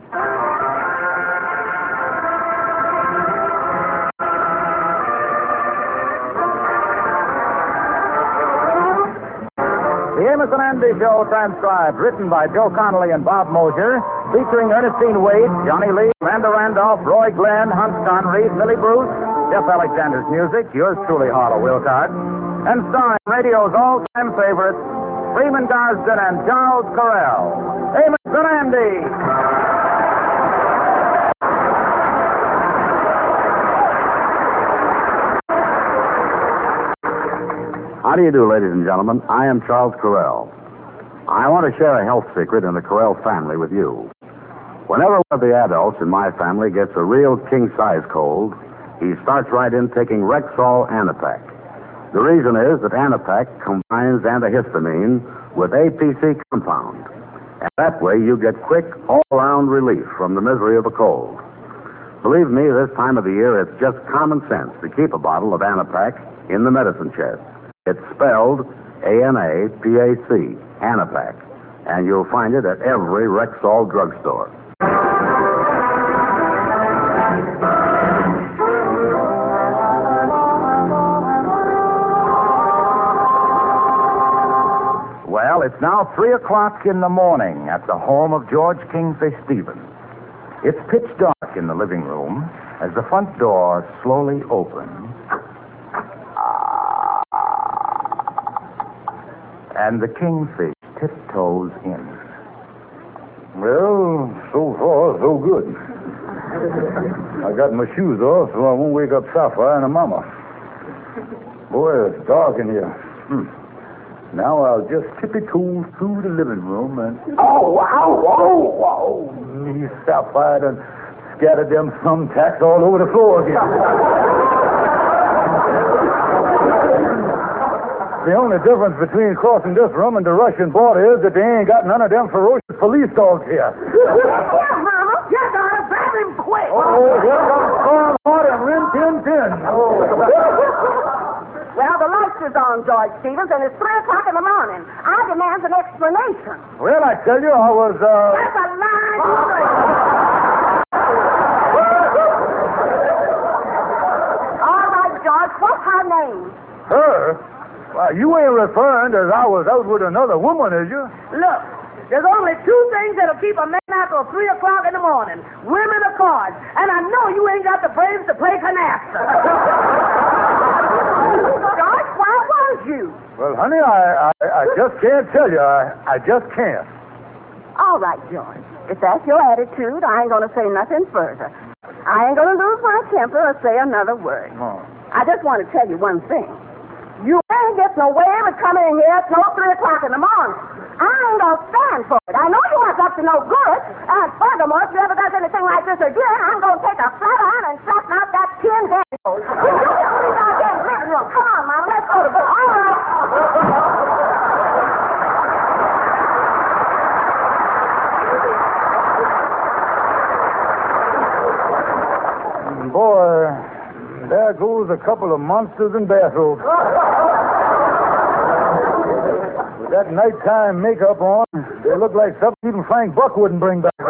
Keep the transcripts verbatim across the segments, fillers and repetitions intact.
The Amos and Andy Show transcribed, written by Joe Connolly and Bob Mosier, featuring Ernestine Wade, Johnny Lee, Amanda Randolph, Roy Glenn, Hunt Connery, Millie Bruce, Jeff Alexander's music, yours truly, Harlow Wilcott, and starring radio's all-time favorites, Freeman Garsden and Charles Correll. Amos and Andy. How do you do, ladies and gentlemen? I am Charles Correll. I want to share a health secret in the Correll family with you. Whenever one of the adults in my family gets a real king-size cold, he starts right in taking Rexall Anapac. The reason is that Anapac combines antihistamine with A P C compound. And that way you get quick, all-around relief from the misery of a cold. Believe me, this time of the year, it's just common sense to keep a bottle of Anapac in the medicine chest. It's spelled A N A P A C, Anapac, and you'll find it at every Rexall drugstore. Well, it's now three o'clock in the morning at the home of George Kingfish Stevens. It's pitch dark in the living room as the front door slowly opens. And the Kingfish tiptoes in. Well, so far, so good. I got my shoes off so I won't wake up Sapphire and her mama. Boy, it's dark in here. Hmm. Now I'll just tippy-toe through the living room and... Oh, wow, oh, oh! Me, Sapphire, and scattered them thumbtacks all over the floor again. The only difference between crossing this room and the Russian border is that they ain't got none of them ferocious police dogs here. Yeah, Mama. You gotta grab him quick. Oh, here comes Storm Hot and Rin Tin Tin. Oh. Well, the lights is on, George Stevens, and it's three o'clock in the morning. I demand an explanation. Well, I tell you, I was, uh... That's a lie. All right, George, what's her name? Her? Well, you ain't referring as I was out with another woman, is you? Look, there's only two things that'll keep a man out till three o'clock in the morning. Women or cards. And I know you ain't got the brains to play canasta. George, why was you? Well, honey, I, I, I just can't tell you. I, I just can't. All right, George. If that's your attitude, I ain't going to say nothing further. I ain't going to lose my temper or say another word. Oh. I just want to tell you one thing. You ain't getting away with coming in here at no three o'clock in the morning. I ain't gonna stand for it. I know you aren't up to no good. And furthermore, if you ever does anything like this again, I'm gonna take a flat iron and sharpen out that tin handle. Come on, Mama, let's go to bed. All right. Boy, there goes a couple of monsters in bathrobes. With that nighttime makeup on, they look like something even Frank Buck wouldn't bring back.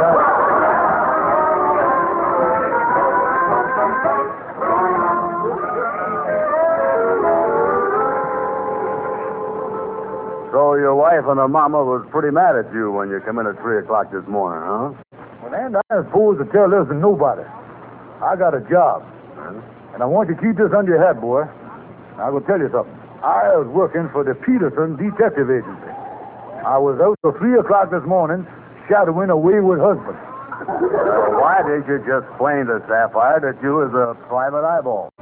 So your wife and her mama was pretty mad at you when you come in at three o'clock this morning, huh? Well, and I ain't supposed to tell this to nobody. I got a job. And I want you to keep this under your hat, boy. I will tell you something. I was working for the Peterson Detective Agency. I was out till three o'clock this morning shadowing a wayward husband. Well, why did you just plain to Sapphire that you was a private eyeball?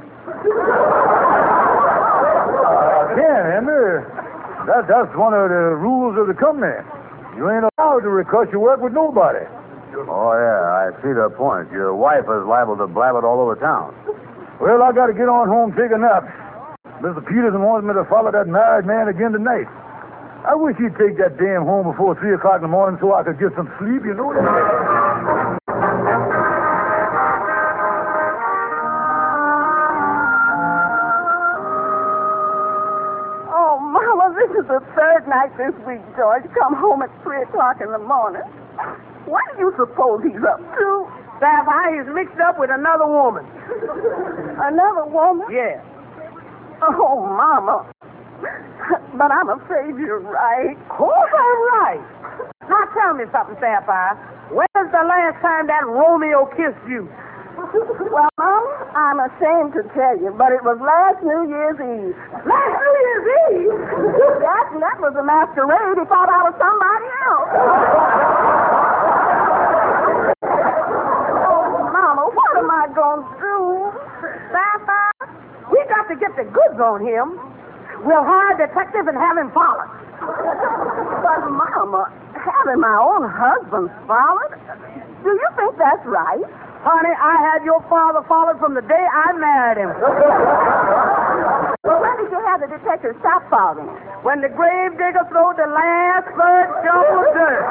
I can't, Henry. That, that's one of the rules of the company. You ain't allowed to recuss your work with nobody. Oh, yeah, I see the point. Your wife is liable to blab it all over town. Well, I got to get on home, take a nap. Mister Peterson wants me to follow that married man again tonight. I wish he'd take that damn home before three o'clock in the morning so I could get some sleep, you know that? Oh, Mama, this is the third night this week, George. Come home at three o'clock in the morning. What do you suppose he's up to? Sapphire, he's mixed up with another woman. Another woman? Yeah. Oh, Mama. But I'm afraid you're right. Of course I'm right. Now tell me something, Sapphire. When's the last time that Romeo kissed you? Well, Mama, I'm ashamed to tell you, but it was last New Year's Eve. Last New Year's Eve? Yes, and that was a masquerade. He thought I was somebody else. Oh, Mama, what am I going to do? Sapphire, we got to get the goods on him. We'll hire a detective and have him followed. But, Mama, having my own husband followed? Do you think that's right? Honey, I had your father followed from the day I married him. Well, when did you have the detective stop following? When the grave digger throwed the last third shovel of dirt.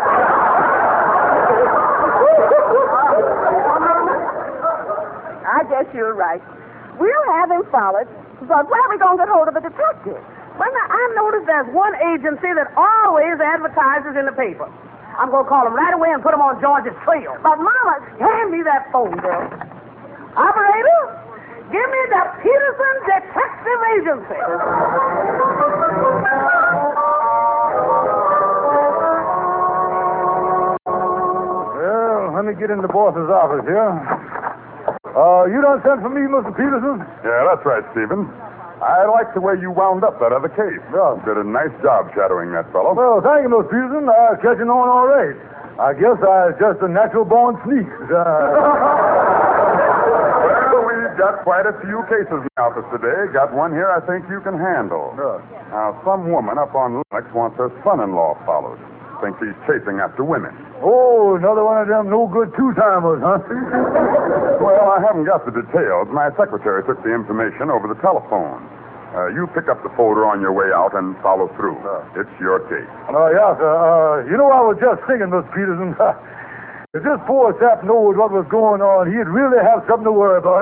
I guess you're right. We'll have him followed, but where are we going to get hold of a detective? Well, now, I noticed there's one agency that always advertises in the paper. I'm going to call him right away and put him on George's trail. But, Mama... Hand me that phone, girl. Operator, give me the Peterson Detective Agency. Well, let me get in the boss's office here. Uh, you done sent for me, Mister Peterson? Yeah, that's right, Stephen. I like the way you wound up that other case. Yeah. Did a nice job shadowing that fellow. Well, thank you, Mister Peterson. I was catching on all right. I guess I was just a natural-born sneak. Uh... Well, we've got quite a few cases in the office today. Got one here I think you can handle. Yeah. Now, some woman up on Lennox wants her son-in-law followed. Thinks he's chasing after women. Oh, another one of them no-good two-timers, huh? Well, I haven't got the details. My secretary took the information over the telephone. Uh, you pick up the folder on your way out and follow through. Uh. It's your case. Oh, yeah, sir. Uh, you know, I was just thinking, Mister Peterson, if this poor sap knows what was going on, he'd really have something to worry about.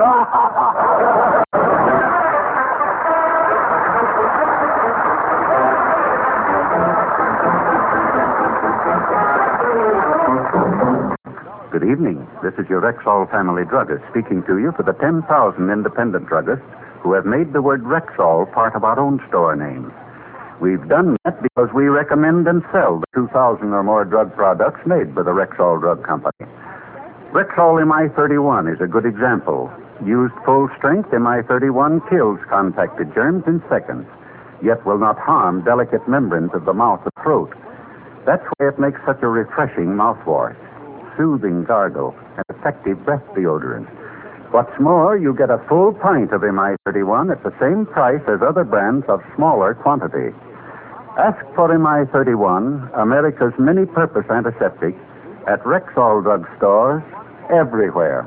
Good evening. This is your Rexall family druggist speaking to you for the ten thousand independent druggists who have made the word Rexall part of our own store name. We've done that because we recommend and sell the two thousand or more drug products made by the Rexall Drug Company. Rexall M I thirty-one is a good example. Used full strength, M I thirty-one kills contacted germs in seconds, yet will not harm delicate membranes of the mouth and throat. That's why it makes such a refreshing mouthwash, soothing gargle, and effective breath deodorant. What's more, you get a full pint of M I thirty-one at the same price as other brands of smaller quantity. Ask for M I thirty-one, America's many-purpose antiseptic, at Rexall drug stores everywhere.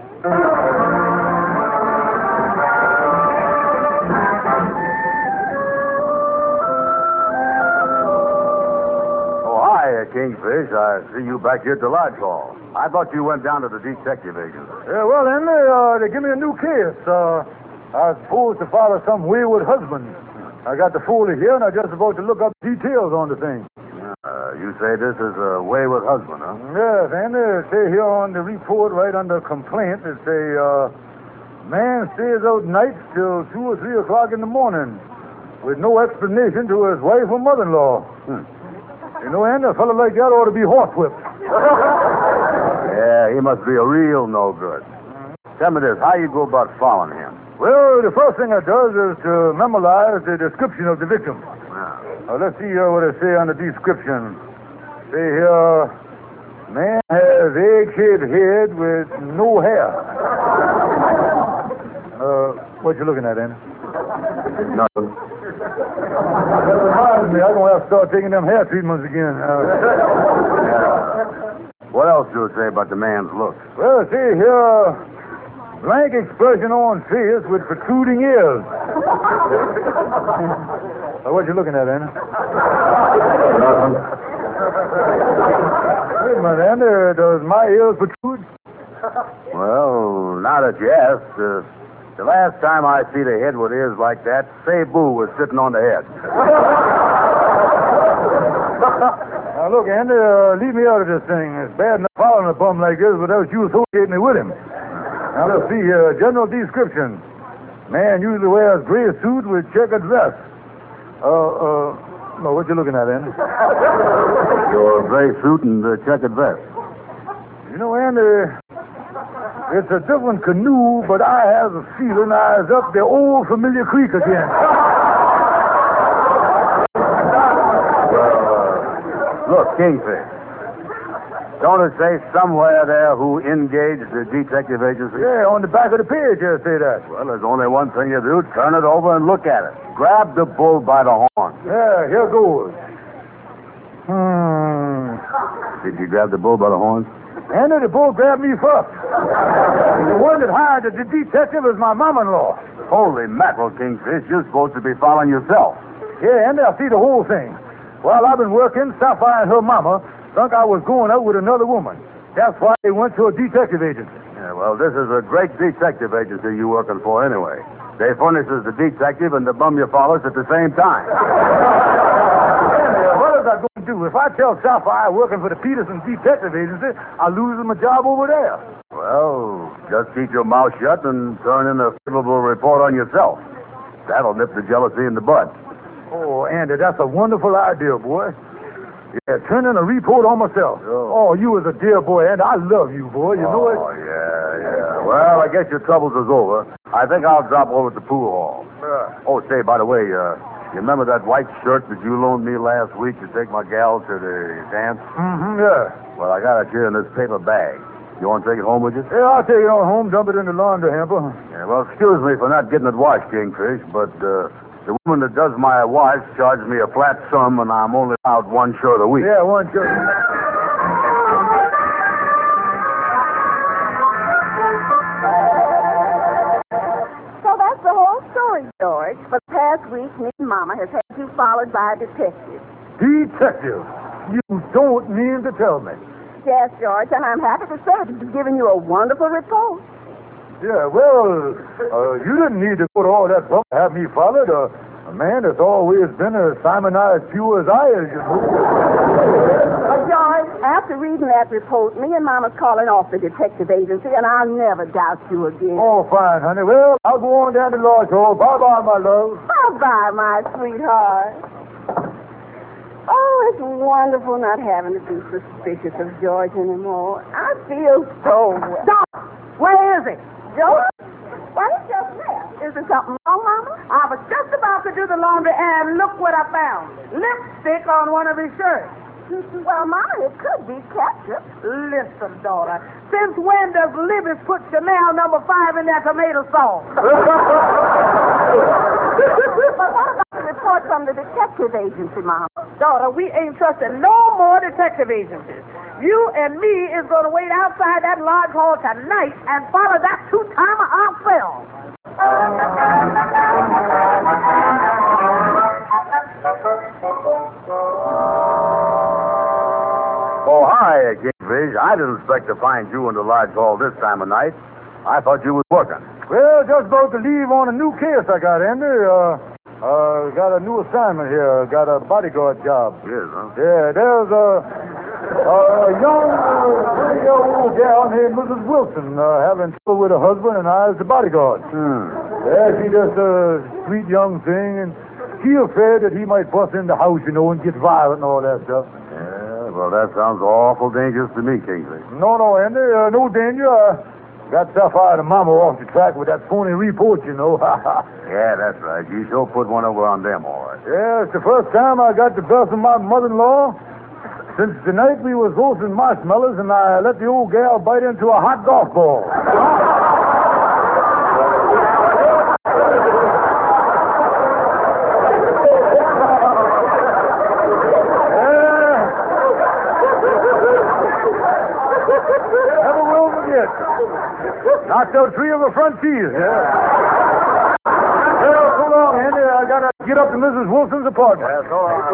Oh, hi, Kingfish. I see you back here at the lodge hall. I thought you went down to the detective agency. Yeah, well, then, they, uh, they give me a new case. Uh, I was supposed to follow some wayward husband. I got the folder here, and I'm just about to look up details on the thing. Uh, you say this is a wayward husband, huh? Yes, and they say here on the report, right under complaint, they say, uh, man stays out nights till two or three o'clock in the morning with no explanation to his wife or mother-in-law. Hmm. You know, and a fellow like that ought to be horsewhipped. Yeah, he must be a real no-good. Tell me this, how you go about following him? Well, the first thing I does is to memorize the description of the victim. Yeah. Now, let's see uh, what it say on the description. Say here, man has egg-shaped head with no hair. uh, what you looking at, Andy? Nothing. That reminds me, I'm going to have to start taking them hair treatments again. Uh, Yeah. What else do it say about the man's looks? well, see here, blank expression on face with protruding ears. uh, what you looking at, Andy? Nothing. Wait a minute, Andy. Does my ears protrude? Well, now that you asked, uh, the last time I see the head with ears like that, Cebu was sitting on the head. Now, look, Andy, uh, leave me out of this thing. It's bad enough following a bum like this without you associating me with him. Now, let's see here. General description. Man usually wears gray suit with checkered vest. Uh, uh, no, what you looking at, Andy? Your gray suit and the checkered vest. You know, Andy, it's a different canoe, but I have a feeling I was up the old familiar creek again. Look, Kingfish. Don't it say somewhere there who engaged the detective agency? Yeah, on the back of the page, you say that. Well, there's only one thing you do. Turn it over and look at it. Grab the bull by the horn. Yeah, here goes. Hmm. Did you grab the bull by the horns? Andy, the bull grabbed me first. The one that hired the detective is my mom-in-law. Holy mackerel, Kingfish. You're supposed to be following yourself. Yeah, Andy, I see the whole thing. While I've been working, Sapphire and her mama thought I was going out with another woman. That's why they went to a detective agency. Yeah, well, this is a great detective agency you're working for anyway. They furnishes the detective and the bum you follows at the same time. Andy, what is I going to do? If I tell Sapphire I'm working for the Peterson Detective Agency, I'll lose my job over there. Well, just keep your mouth shut and turn in a favorable report on yourself. That'll nip the jealousy in the bud. Oh, Andy, that's a wonderful idea, boy. Yeah, turn in a report on myself. Oh, oh you was a dear boy, Andy. I love you, boy. You oh, know it? Oh, yeah, yeah. Well, I guess your troubles is over. I think I'll drop over at the pool hall. Uh, Oh, say, by the way, uh, you remember that white shirt that you loaned me last week to take my gal to the dance? mm-hmm, yeah. Well, I got it here in this paper bag. You want to take it home with you? Yeah, I'll take it on home, dump it in the laundry hamper. Yeah, well, excuse me for not getting it washed, Kingfish, but uh, the woman that does my wash charged me a flat sum, and I'm only out one shirt a week. Yeah, one shirt. So that's the whole story, George. For the past week, me and Mama has had you followed by a detective. Detective, you don't mean to tell me. Yes, George, and I'm happy to say that he's given you a wonderful report. Yeah, well, uh, you didn't need to go to all that bump to have me followed. Uh, a man that's always been as Simonized pure as I is, you know. Uh, George, after reading that report, me and Mama's calling off the detective agency, and I'll never doubt you again. Oh, fine, honey. Well, I'll go on down to Lodge Hall. Bye-bye, my love. Bye-bye, my sweetheart. Oh, it's wonderful not having to be suspicious of George anymore. I feel so well. Doc, where is he? George? Why, he's just left. Is there something wrong, Mama? I was just about to do the laundry, and look what I found. Lipstick on one of his shirts. Well, Mama, it could be ketchup. Listen, daughter. Since when does Libby's put Chanel number five in their tomato sauce? But what about the report from the detective agency, Mama? Daughter, we ain't trusting no more detective agencies. You and me is going to wait outside that lodge hall tonight and follow that two-timer ourselves. Oh, hi, Kingfish. I didn't expect to find you in the lodge hall this time of night. I thought you was working. Well, just about to leave on a new case I got, Andy. Uh, uh, got a new assignment here. Got a bodyguard job. Yes, huh? Yeah, there's a, a young, uh, old gal named Missus Wilson uh, having trouble with her husband, and I was the bodyguard. Hmm. Yeah, she's just a sweet young thing, and she afraid that he might bust in the house, you know, and get violent and all that stuff. Yeah, well, that sounds awful dangerous to me, Kingfish. No, no, Andy, uh, no danger. Uh, got Sapphire and Mama off the track with that phony report, you know. Yeah, that's right. You sure put one over on them, all right. Yeah, it's the first time I got the best of my mother-in-law since the night we was roasting marshmallows and I let the old gal bite into a hot golf ball. Never will forget. Knocked out three of her front teeth, yeah. Well, so long, Andy. I gotta get up to Missus Wilson's apartment. Yeah, so long.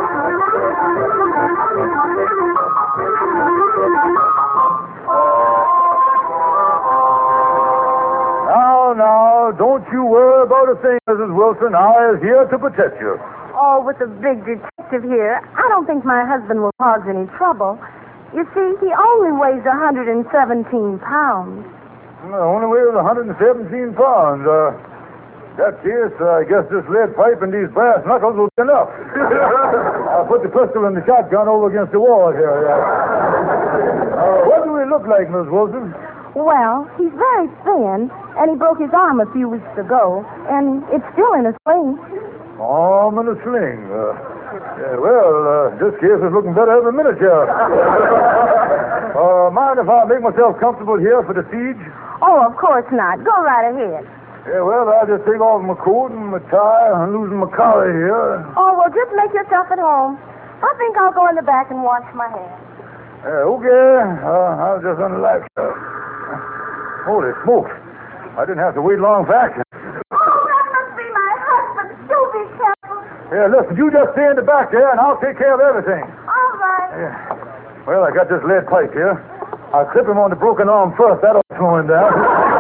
Now, now, don't you worry about a thing, Missus Wilson. I is here to protect you. Oh, with the big detective detective here. I don't think my husband will cause any trouble. You see, he only weighs one hundred seventeen pounds. Well, only weighs one hundred seventeen pounds. Uh, that case, uh, I guess this lead pipe and these brass knuckles will be enough. I'll put the pistol and the shotgun over against the wall here. Yeah. Uh, what do we look like, Miss Wilson? Well, he's very thin, and he broke his arm a few weeks ago, and it's still in a sling. Arm in a sling. Uh, yeah, well, uh, this case is looking better every minute, Sheriff. uh, mind if I make myself comfortable here for the siege? Oh, of course not. Go right ahead. Yeah, well, I'll just take off my coat and my tie and losing my collar here. Oh, well, just make yourself at home. I think I'll go in the back and wash my hands. Uh, okay. Uh, I'll just unlock. Uh, holy smokes. I didn't have to wait long for action. Oh, that must be my husband. Do be careful. Yeah, listen, you just stay in the back there and I'll take care of everything. All right. Yeah. Well, I got this lead pipe here. I'll clip him on the broken arm first. That'll slow him down.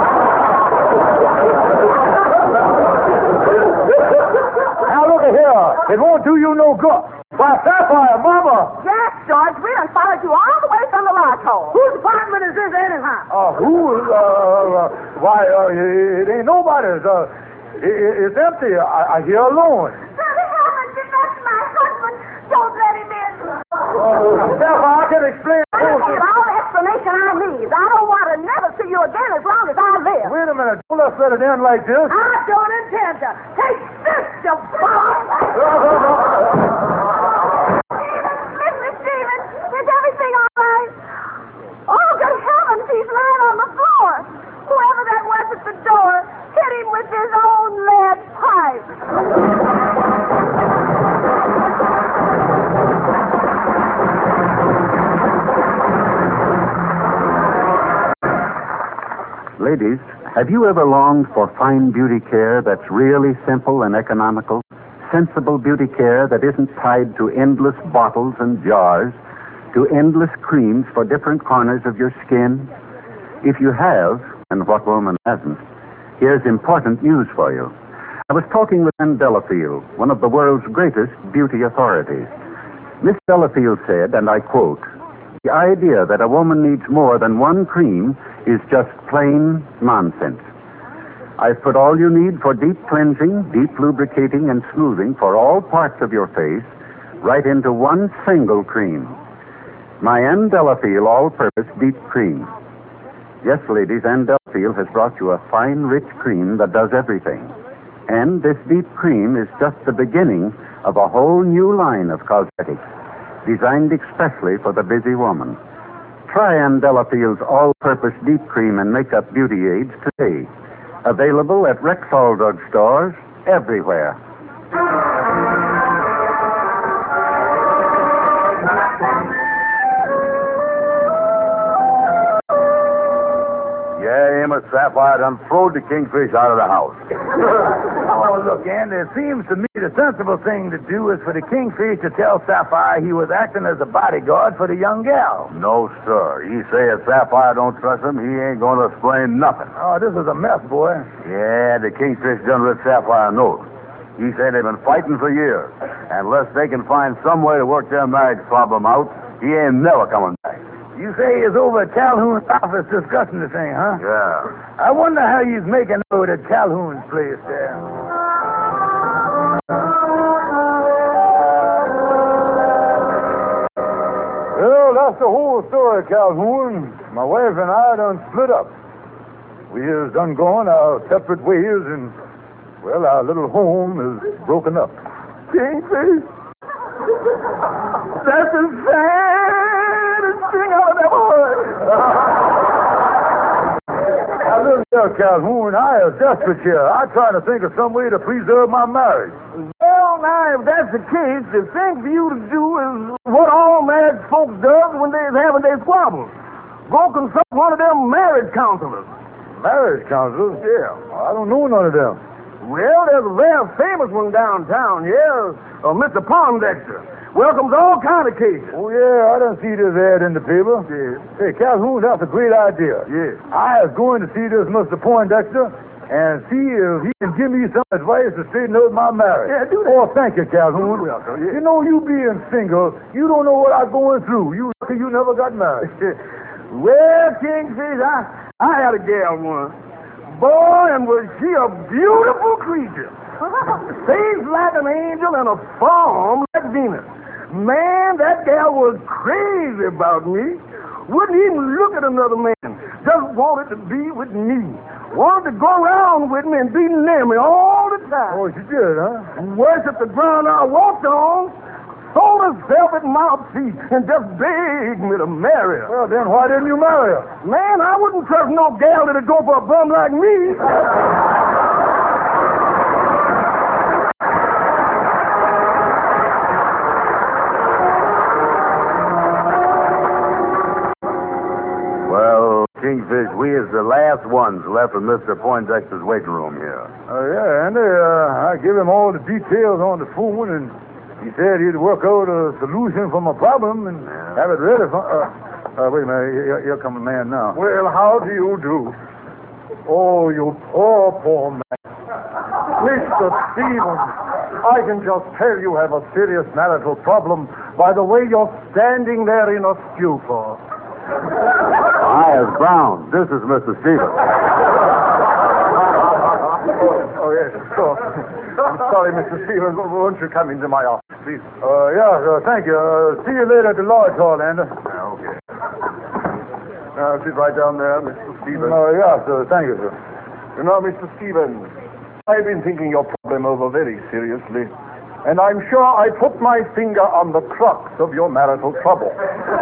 Now, look at here. It won't do you no good. Why, Sapphire, Mama! Yes, George, we done followed you all the way from the lodge hole. Whose apartment is this anyhow? Uh, who? Uh, uh, why, uh, it ain't nobody's. Uh, it, it's empty. I, I hear alone. Daddy, heavens, if that's my husband, don't let him in. Uh, Sapphire, I can explain. I have all the explanation I need. I don't want to never see you again as long as I live. Wait a minute. Don't let's let it end like this. I don't intend to. Take this, you boss! Mister Stevens, is everything all right? Oh, good heavens, he's lying on the floor. Whoever that was at the door hit him with his own lead pipe. Ladies, have you ever longed for fine beauty care that's really simple and economical? Sensible beauty care that isn't tied to endless bottles and jars, to endless creams for different corners of your skin? If you have, and what woman hasn't, here's important news for you. I was talking with Ann Delafield, one of the world's greatest beauty authorities. Miss Delafield said, and I quote, "The idea that a woman needs more than one cream is just plain nonsense. I've put all you need for deep cleansing, deep lubricating, and smoothing for all parts of your face right into one single cream. My Ann Delafield All-Purpose Deep Cream. Yes, ladies, Ann Delafield has brought you a fine, rich cream that does everything. And this deep cream is just the beginning of a whole new line of cosmetics, designed especially for the busy woman. Try Ann Delafield's All-Purpose Deep Cream and Makeup Beauty Aids today. Available at Rexall Drug Stores everywhere. Yeah, Amos, Sapphire done throwed the kingfish out of the house. Oh, look, Andy, it seems to me the sensible thing to do is for the kingfish to tell Sapphire he was acting as a bodyguard for the young gal. No, sir. He say if Sapphire don't trust him, he ain't going to explain nothing. Oh, this is a mess, boy. Yeah, the kingfish done writ Sapphire a note. He said they've been fighting for years. Unless they can find some way to work their marriage problem out, he ain't never coming back. You say he's over at Calhoun's office discussing the thing, huh? Yeah. I wonder how he's making out at Calhoun's place there. Well, that's the whole story, Calhoun. My wife and I done split up. We has done gone our separate ways, and, well, our little home is broken up. Kingfish? That's the saddest thing I've ever heard. Now, look here, Calhoun, I am desperate here. I'm trying to think of some way to preserve my marriage. Well, now, if that's the case, the thing for you to do is what all married folks does when they're having their squabbles. Go consult one of them marriage counselors. Marriage counselors? Yeah. I don't know none of them. Well, there's a very famous one downtown here, uh, Mister Pondexter. Welcomes all kind of cases. Oh, yeah, I done see this ad in the paper. Yeah. Hey, Calhoun, that's a great idea. Yeah. I was going to see this Mister Poindexter, and see if he can give me some advice to straighten out my marriage. Yeah, do that. Oh, thank you, Calhoun. Welcome, yeah. You know, you being single, you don't know what I'm going through. You you never got married. Well, Kingfish, I, I had a gal once. Boy, and was she a beautiful creature. Face like an angel and a form like Venus. Man, that gal was crazy about me. Wouldn't even look at another man. Just wanted to be with me. Wanted to go around with me and be near me all the time. Oh, she did, huh? Worshipped the ground I walked on. Sold herself at my feet and just begged me to marry her. Well, then why didn't you marry her? Man, I wouldn't trust no gal that'd go for a bum like me. Well, Kingfish, we is the last ones left in Mister Poindexter's waiting room here. Oh, yeah, Andy. Uh, I gave him all the details on the phone, and he said he'd work out a solution for my problem and Yeah. have it ready for... Uh, uh, wait a minute. Here, here comes a man now. Well, how do you do? Oh, you poor, poor man. Mister Stevens, I can just tell you have a serious marital problem by the way you're standing there in a stupor. I is Brown. This is Mister Stevens. Oh, yes, of course. I'm sorry, Mister Stevens. Won't you come into my office, please? Uh, yeah, uh, thank you. Uh, see you later at the Lord's Hall, Andy. Yeah, okay. Now, sit right down there, Mister Stevens. Uh, yeah, sir. Thank you, sir. You know, Mister Stevens, I've been thinking your problem over very seriously. And I'm sure I put my finger on the crux of your marital trouble.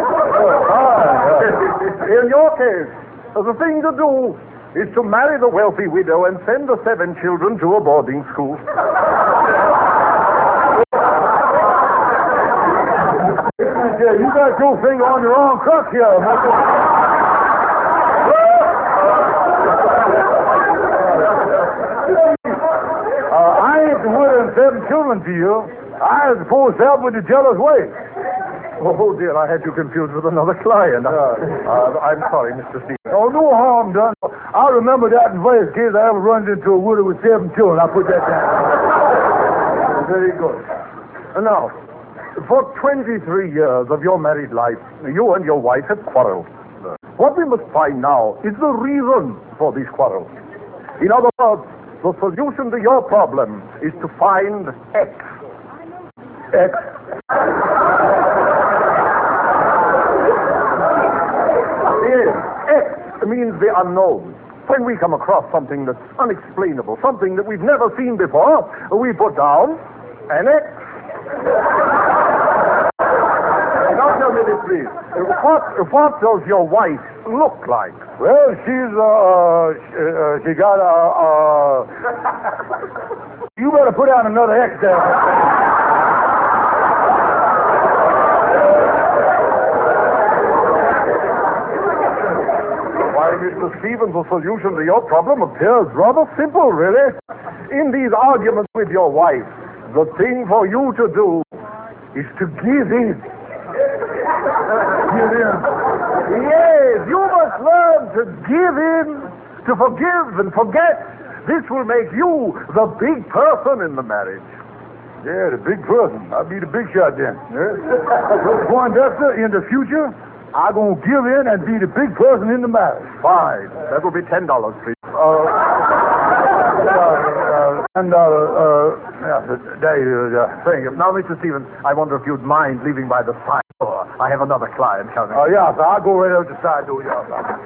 In your case, the thing to do is to marry the wealthy widow and send the seven children to a boarding school. Yeah, you got your finger on the wrong crux here, Mister Uh, I ain't the widow and seven children to you. I was supposed to help with the jealous way. Oh, dear, I had you confused with another client. Uh, uh, I'm sorry, Mister Stevens. Oh, no harm done. I remember that in first case I ever run into a widow with seven children. I put that down. Very good. And now, for twenty-three years of your married life, you and your wife have quarreled. What we must find now is the reason for these quarrels. In other words, the solution to your problem is to find X. X. Yes, X means the unknown. When we come across something that's unexplainable, something that we've never seen before, we put down an X. Now tell me this, please. What, what does your wife look like? Well, she's, uh, she, uh, she got a, uh, you better put down another X there. Why, Mister Stevens, the solution to your problem appears rather simple, really. In these arguments with your wife, the thing for you to do is to give in. Give in. Yes, you must learn to give in, to forgive and forget. This will make you the big person in the marriage. Yeah, the big person. I'll be the big shot then. Yeah. Poindexter, in the future, I'm going to give in and be the big person in the marriage. Fine. That will be ten dollars, please. Uh, uh, and, uh, uh, yeah, there you go. Thank you. Now, Mister Stevens, I wonder if you'd mind leaving by the side door. I have another client coming. Oh, yeah, so I'll go right out the side door. Yeah,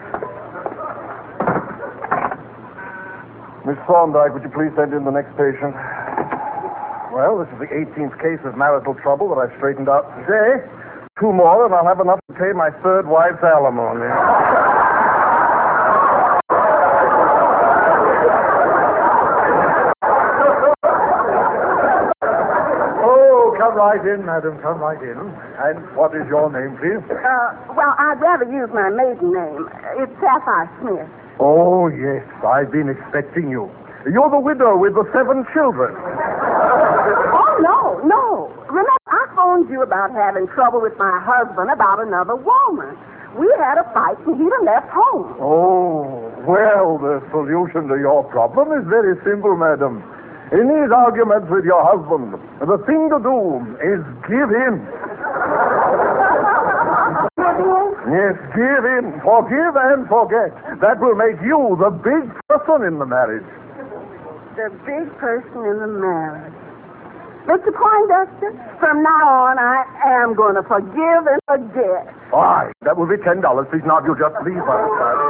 Miss Thorndyke, would you please send in the next patient? Well, this is the eighteenth case of marital trouble that I've straightened out today. Two more, and I'll have enough to pay my third wife's alimony. Oh, come right in, madam, come right in. And what is your name, please? Uh, well, I'd rather use my maiden name. It's Sapphire Smith. Oh, yes, I've been expecting you. You're the widow with the seven children. Oh, no, no. Remember, I phoned you about having trouble with my husband about another woman. We had a fight and he done left home. Oh, Well, the solution to your problem is very simple, madam. In these arguments with your husband, the thing to do is give in. Yes, give in. Forgive and forget. That will make you the big person in the marriage. The big person in the marriage. Mister Poindexter, from now on, I am going to forgive and forget. Fine. That will be ten dollars. Please, now you just leave us.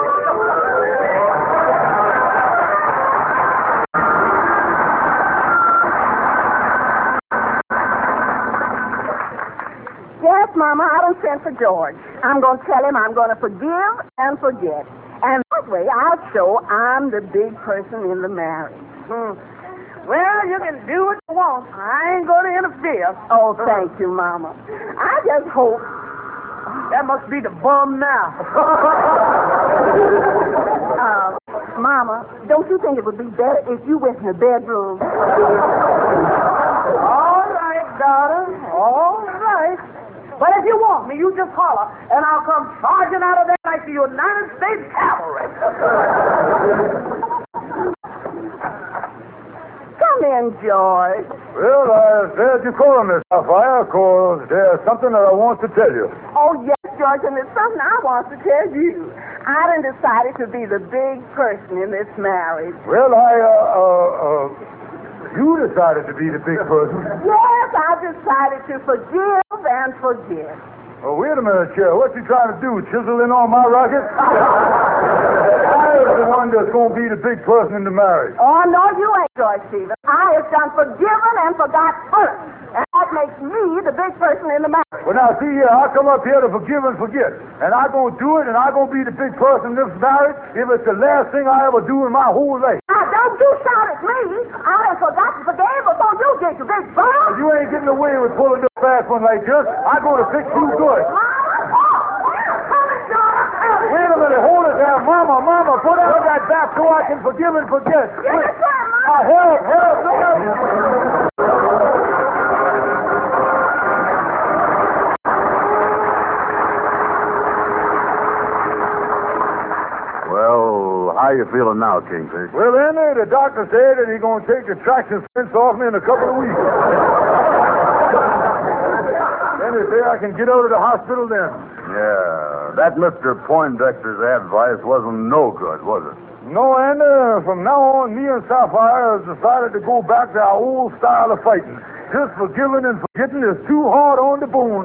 Yes, Mama, I don't send for George. I'm going to tell him I'm going to forgive and forget. And that way, I'll show I'm the big person in the marriage. Hmm. Well, you can do what you want. I ain't going to interfere. Oh, thank you, Mama. I just hope. That must be the bum now. uh, Mama, don't you think it would be better if you went in the bedroom? All right, daughter. All right. But if you want me, you just holler, and I'll come charging out of there like the United States Cavalry. Come in, George. Well, I said you call Miss Sapphire, because there's something that I want to tell you. Oh, yes, George, and there's something I want to tell you. I done decided to be the big person in this marriage. Well, I, uh, uh, uh, you decided to be the big person. Yes, I decided to forgive and forget. Oh, wait a minute, Chair. What you trying to do, chisel in on my rocket? I was the one that's going to be the big person in the marriage. Oh, no, you ain't, George Stevens. I have done forgiven and forgot first. And that makes me the big person in the marriage. Well, now, see here, I come up here to forgive and forget. And I'm going to do it, and I'm going to be the big person in this marriage if it's the last thing I ever do in my whole life. Now, don't you shout at me. I done forgot to forgive before you get your big bum. You ain't getting away with pulling this fast one like this. I'm going to fix you good. Wait a minute, hold it there. Mama, Mama, put out that back so I can forgive and forget. Yes, Wait. sir, Mama. Now, help, help, help. Well, how you feeling now, Kingfish? Well, Andy, the doctor said that he's going to take the traction fence off me in a couple of weeks. Then he said I can get out of the hospital then. Yeah, that Mister Poindexter's advice wasn't no good, was it? No, Andy, from now on, me and Sapphire have decided to go back to our old style of fighting. Just forgiving and forgetting is too hard on the bone.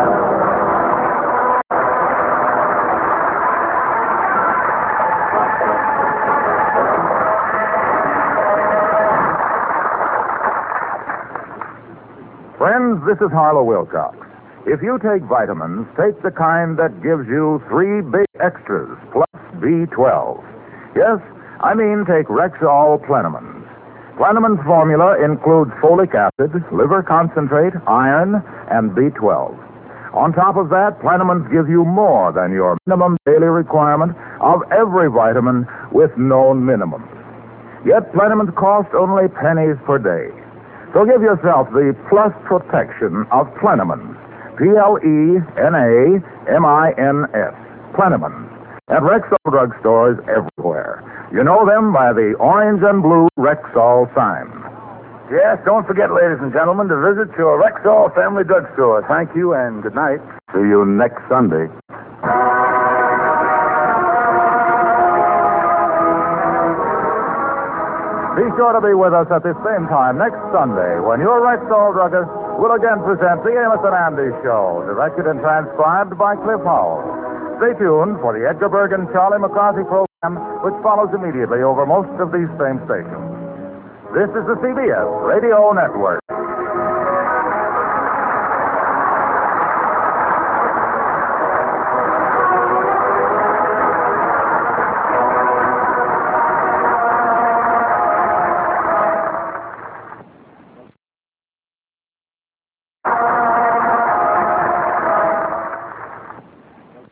Friends, this is Harlow Wilcox. If you take vitamins, take the kind that gives you three big extras plus B twelve. Yes, I mean take Rexall Plenamins. Plenamins formula includes folic acid, liver concentrate, iron, and B twelve. On top of that, Plenamins give you more than your minimum daily requirement of every vitamin with known minimums. Yet Plenamins cost only pennies per day. So give yourself the plus protection of Plenamins. P L E N A M I N S. Plenamins. At Rexall drugstores everywhere. You know them by the orange and blue Rexall sign. Yes, don't forget, ladies and gentlemen, to visit your Rexall family drugstore. Thank you and good night. See you next Sunday. Be sure to be with us at the same time next Sunday when your Rexall druggist will again present the Amos and Andy Show, directed and transcribed by Cliff Howell. Stay tuned for the Edgar Bergen Charlie McCarthy program, which follows immediately over most of these same stations. This is the C B S Radio Network.